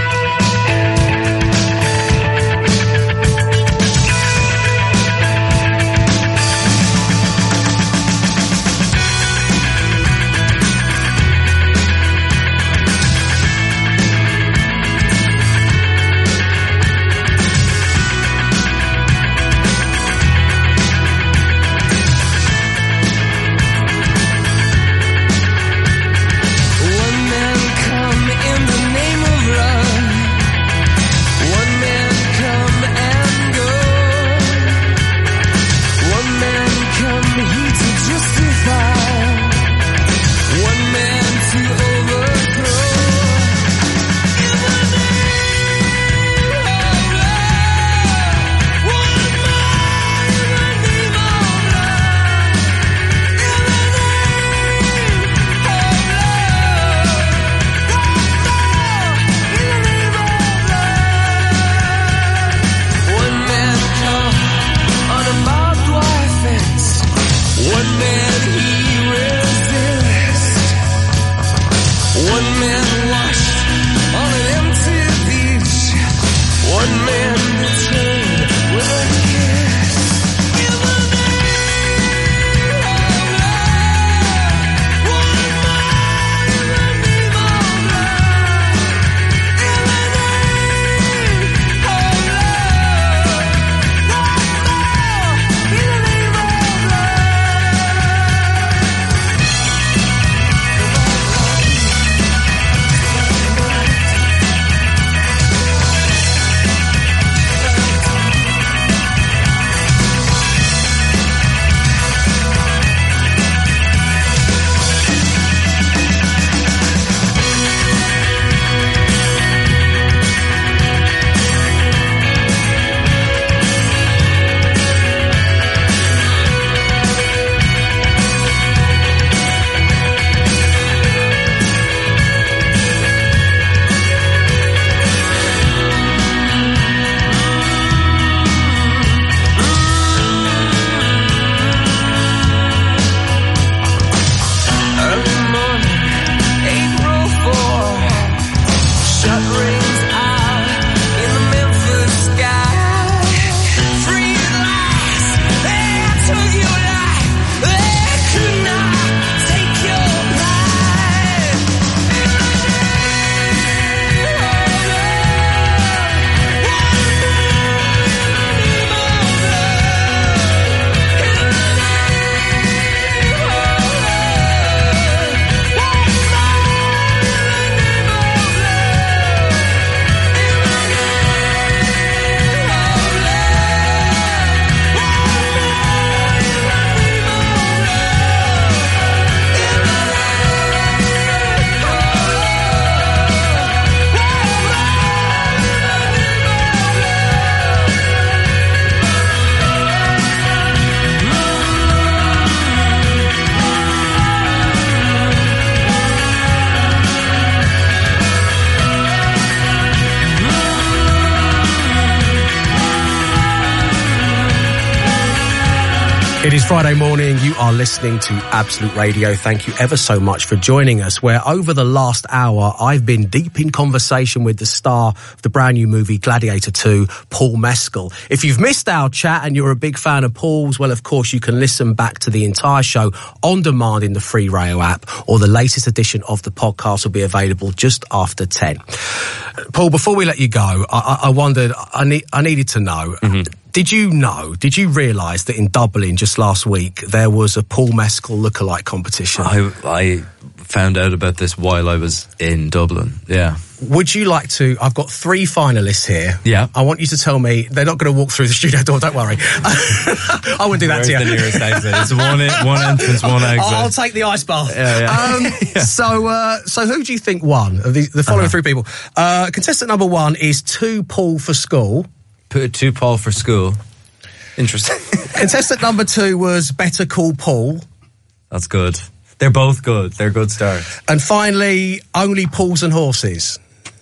It is Friday morning. You are listening to Absolute Radio. Thank you ever so much for joining us, where over the last hour, I've been deep in conversation with the star of the brand new movie Gladiator two, Paul Mescal. If you've missed our chat and you're a big fan of Paul's, well, of course, you can listen back to the entire show on demand in the free Rayo app, or the latest edition of the podcast will be available just after ten. Paul, before we let you go, I, I wondered, I, need, I needed to know, mm-hmm. Did you know, did you realise that in Dublin just last week there was a Paul Mescal lookalike competition? I, I found out about this while I was in Dublin. Yeah. Would you like to... I've got three finalists here. Yeah. I want you to tell me... They're not going to walk through the studio door, don't worry. I wouldn't do that Where's to you. the nearest exit? It's one, in, one entrance, one exit. I'll take the ice bath. Yeah, yeah. Um, yeah. So, uh, so who do you think won? Of the, the following uh-huh. three people. Uh, contestant number one is Two Paul for School. Put Two Paul for School. Interesting. Contestant number two was Better Call Paul. That's good. They're both good. They're good starts. And finally, Only Pauls and Horses.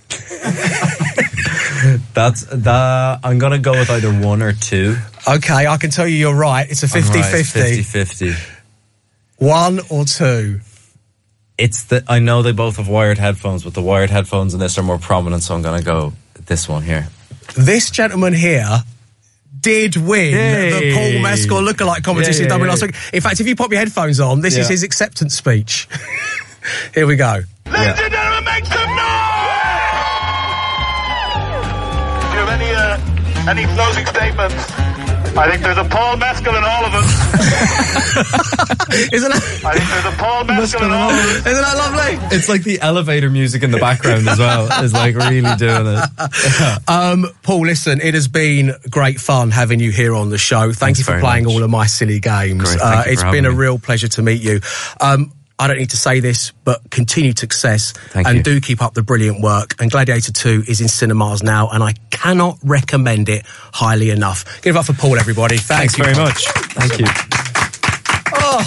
That's that. I'm gonna go with either one or two. Okay, I can tell you you're right. It's a fifty-fifty. Right, fifty-fifty. One or two. It's the. I know they both have wired headphones, but the wired headphones in this are more prominent, so I'm gonna go this one here. This gentleman here did win Yay. the Paul Mescal lookalike competition Yeah, yeah, Dublin yeah. last week. In fact, if you pop your headphones on, this Yeah. is his acceptance speech. Here we go. Ladies and gentlemen, make some noise! Do you have any, uh, any closing statements? I think there's a Paul Mescal in all of us. Isn't it? I think there's a Paul Mescal in all of us. Isn't that lovely? It's like the elevator music in the background as well. It's like really doing it. um, Paul, listen, it has been great fun having you here on the show. Thank Thanks you for very playing much. all of my silly games. Great, Uh, thank you it's for been a having me. real pleasure to meet you. Um, I don't need to say this, but continued success. Thank and you. do keep up the brilliant work. And Gladiator two is in cinemas now, and I cannot recommend it highly enough. Give it up for Paul, everybody. Thank Thanks you very Paul. much. Thank you. Oh.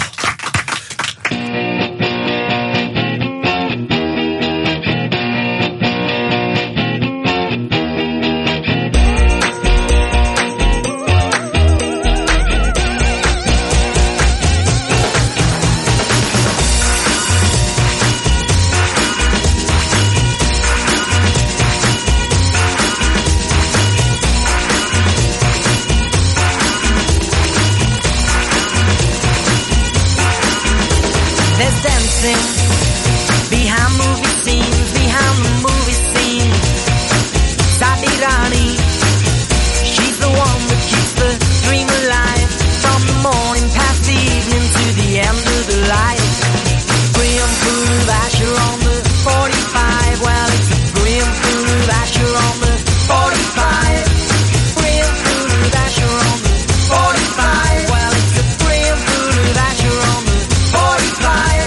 There's dancing behind movie scenes, behind the movie scene. Sadi Rani, she's the one that keeps the dream alive. From the morning past the evening to the end of the light. Graham full of Asher on the forty-five. Well, it's a Graham full of Asher on the forty-five. Graham full of Asher on the forty-five. Well, it's a Graham full of Asher on the forty-five.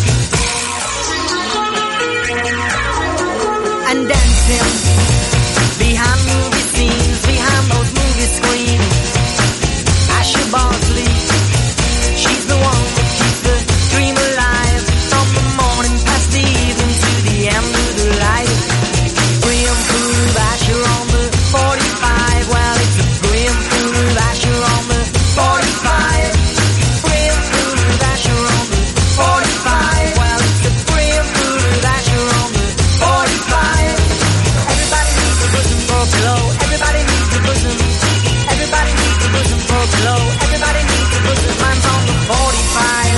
And dancing behind movie scenes, behind those movie screens. Asher Bosley, she's the one that keeps the dream alive. From the morning past the evening to the end of the light. Graham full of Asher on the forty-five. Well, it's a Graham full of Asher on the forty-five. Graham full of Asher on the forty-five. Well, it's a Graham full of Asher on the forty-five. Everybody needs a bosom for a pillow. Everybody needs a bosom. Everybody needs a bosom for a pillow. Everybody needs a bosom. Mine's on the forty-five.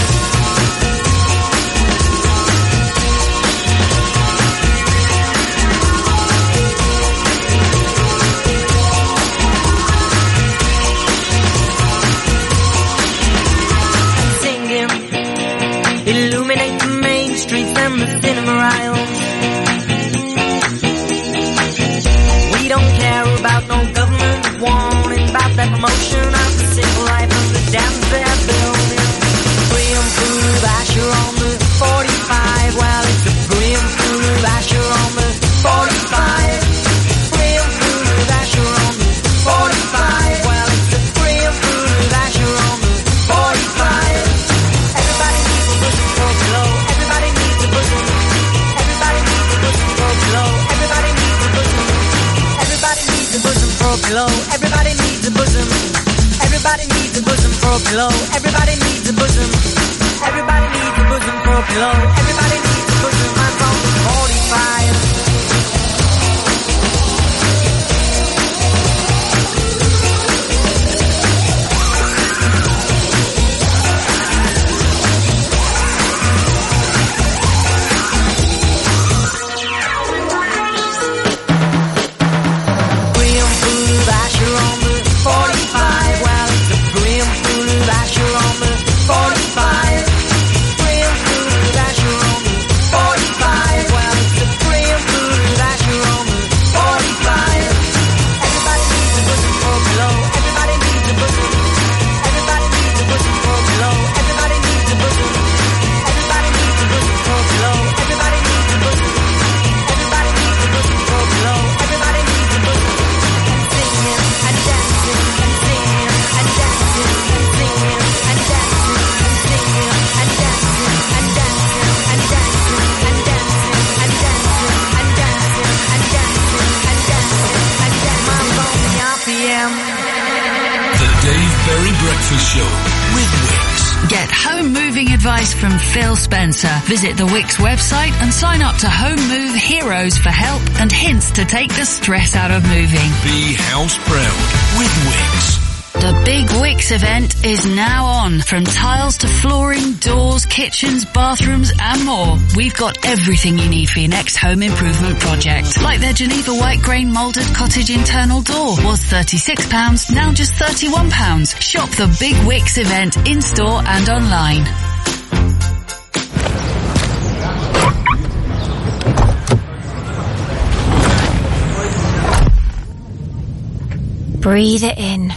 Singing, illuminate the main streets and the cinema aisles. We don't care about no government warning about that promotion of the civil life of the dams they're building. Graham full of Asher on the forty-five. Well, it's a Graham full of Asher on the forty-five. Graham full of Asher on the forty-five. Well, it's a Graham full of Asher on the forty-five. Everybody needs a bosom for a pillow. Everybody needs a bosom. Everybody needs a bosom for a pillow. Everybody needs a bosom. Everybody needs a bosom for a pillow. Everybody needs a bosom. Everybody needs a bosom for a pillow. Everybody needs a bosom. Everybody needs a bosom for a pillow. Everybody needs a bosom. I'm on the forty-five. Graham full of Asher on the forty-five. Well, it's a Graham full of Asher on the forty-five. Graham full of Asher breakfast show with Wix. Get home moving advice from Phil Spencer. Visit the Wix website and sign up to Home Move Heroes for help and hints to take the stress out of moving. Be house proud with Wix. The big Wix event is now on. From tiles to flooring, doors, kitchens, bathrooms and more. We've got everything you need for your next home improvement project. Like their Geneva white grain moulded cottage internal door. Was thirty-six pounds, now just thirty-one pounds. Shop the big Wix event in store and online. Breathe it in.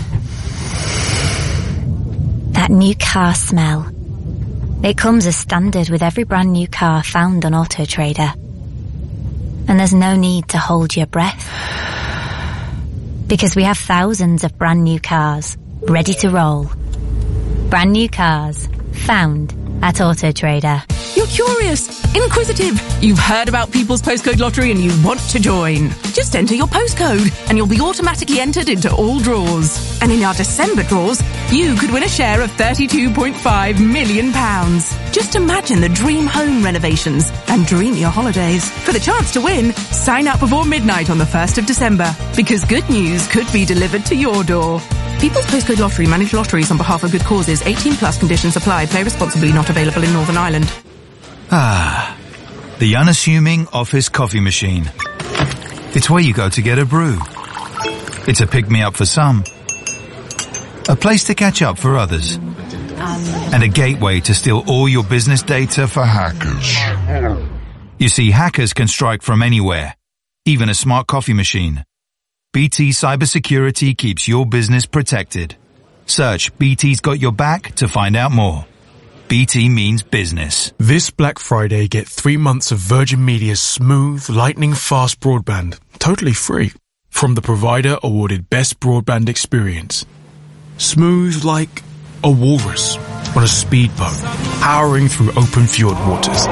That new car smell. It comes as standard with every brand new car found on Auto Trader. And there's no need to hold your breath. Because we have thousands of brand new cars ready to roll. Brand new cars found at Auto Trader. You're curious, inquisitive. You've heard about People's Postcode Lottery and you want to join. Just enter your postcode and you'll be automatically entered into all draws. And in our December draws, you could win a share of thirty-two point five million pounds. Just imagine the dream home renovations and dream your holidays. For the chance to win, sign up before midnight on the first of December. Because good news could be delivered to your door. People's Postcode Lottery manage lotteries on behalf of good causes. eighteen plus conditions apply. Play responsibly. Not available in Northern Ireland. Ah, the unassuming office coffee machine. It's where you go to get a brew. It's a pick-me-up for some, a place to catch up for others, and a gateway to steal all your business data for hackers. You see, hackers can strike from anywhere, even a smart coffee machine. B T Cybersecurity keeps your business protected. Search B T's Got Your Back to find out more. B T means business. This Black Friday, get three months of Virgin Media's smooth, lightning-fast broadband, totally free, from the provider awarded Best Broadband Experience. Smooth like a walrus on a speedboat, powering through open fjord waters.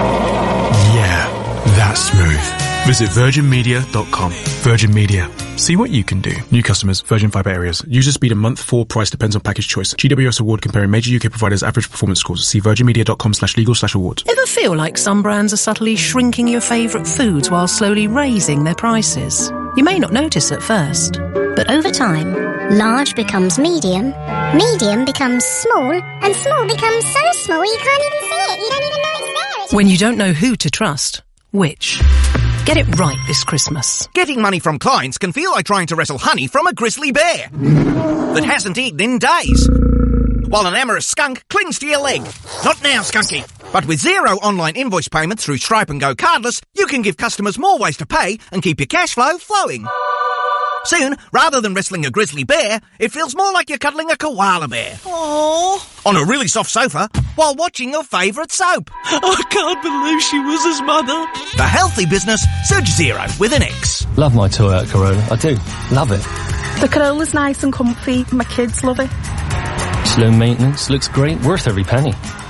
Yeah, that's smooth. Visit virgin media dot com. Virgin Media. See what you can do. New customers, Virgin Fibre areas. User speed a month, four price depends on package choice. G W S award comparing major U K providers' average performance scores. See virgin media dot com slash legal slash awards. Ever feel like some brands are subtly shrinking your favourite foods while slowly raising their prices? You may not notice at first, but over time, large becomes medium, medium becomes small, and small becomes so small you can't even see it. You don't even know it's there. It's when you don't know who to trust, which? Get it right this Christmas. Getting money from clients can feel like trying to wrestle honey from a grizzly bear that hasn't eaten in days, while an amorous skunk clings to your leg. Not now, Skunky. But with zero online invoice payments through Stripe and Go Cardless, you can give customers more ways to pay and keep your cash flow flowing. Soon, rather than wrestling a grizzly bear, it feels more like you're cuddling a koala bear. Aww. On a really soft sofa, while watching your favourite soap. I can't believe she was his mother. The healthy business, Surge Zero with an X. Love my Toyota Corolla. I do. Love it. The Corolla's nice and comfy. My kids love it. Slow maintenance. Looks great. Worth every penny.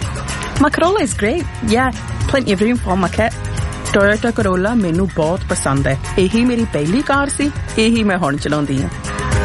My Corolla is great. Yeah, plenty of room for my kit. Toyota Corolla मेनू बहुत पसंद है. यही मेरी पहली car सी, यही मैं horn चलाती हूँ.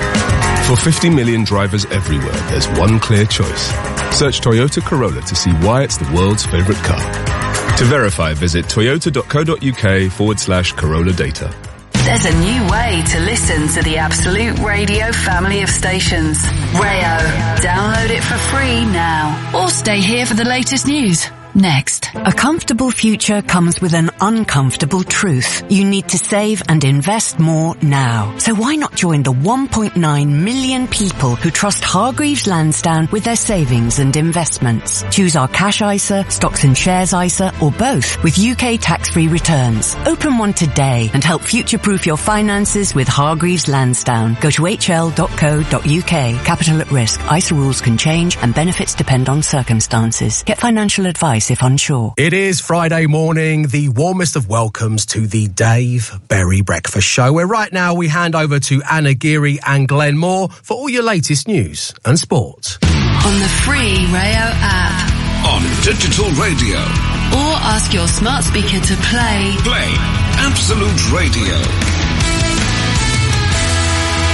For fifty million drivers everywhere, there's one clear choice. Search Toyota Corolla to see why it's the world's favourite car. To verify, visit toyota.co.uk forward slash Corolla data. There's a new way to listen to the Absolute Radio family of stations. Rayo. Download it for free now. Or stay here for the latest news. Next. A comfortable future comes with an uncomfortable truth. You need to save and invest more now. So why not join the one point nine million people who trust Hargreaves Lansdown with their savings and investments? Choose our Cash I S A, Stocks and Shares I S A, or both with U K tax-free returns. Open one today and help future-proof your finances with Hargreaves Lansdown. Go to h l dot co dot u k. Capital at risk. I S A rules can change and benefits depend on circumstances. Get financial advice if unsure. It is Friday morning, the warmest of welcomes to the Dave Berry Breakfast Show, where right now we hand over to Anna Geary and Glenn Moore for all your latest news and sport. On the free Rayo app. On digital radio. Or ask your smart speaker to play. Play Absolute Radio.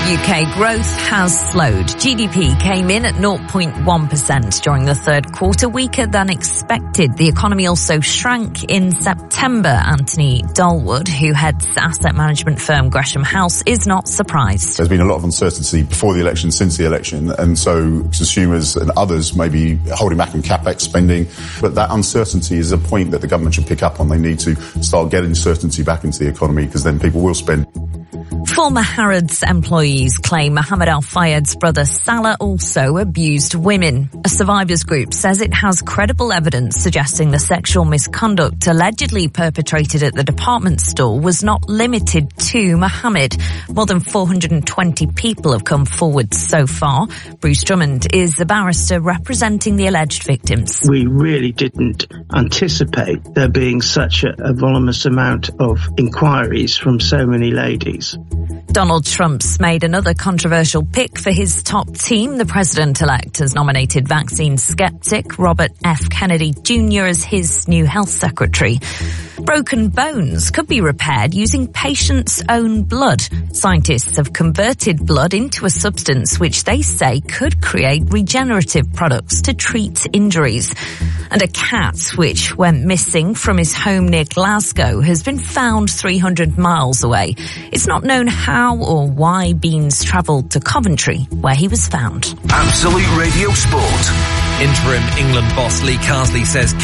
U K growth has slowed. G D P came in at zero point one percent during the third quarter, weaker than expected. The economy also shrank in September. Anthony Dolwood, who heads asset management firm Gresham House, is not surprised. There's been a lot of uncertainty before the election, since the election, and so consumers and others may be holding back on capex spending. But that uncertainty is a point that the government should pick up on. They need to start getting certainty back into the economy, because then people will spend. Former Harrods employees claim Mohammed Al Fayed's brother Salah also abused women. A survivors group says it has credible evidence suggesting the sexual misconduct allegedly perpetrated at the department store was not limited to Mohammed. More than four hundred twenty people have come forward so far. Bruce Drummond is the barrister representing the alleged victims. We really didn't anticipate there being such a, a voluminous amount of inquiries from so many ladies. Donald Trump's made another controversial pick for his top team. The president-elect has nominated vaccine skeptic Robert F. Kennedy Junior as his new health secretary. Broken bones could be repaired using patients' own blood. Scientists have converted blood into a substance which they say could create regenerative products to treat injuries. And a cat which went missing from his home near Glasgow has been found three hundred miles away. It's not known how or why Beans travelled to Coventry, where he was found. Absolute Radio Sport. Interim England boss Lee Carsley says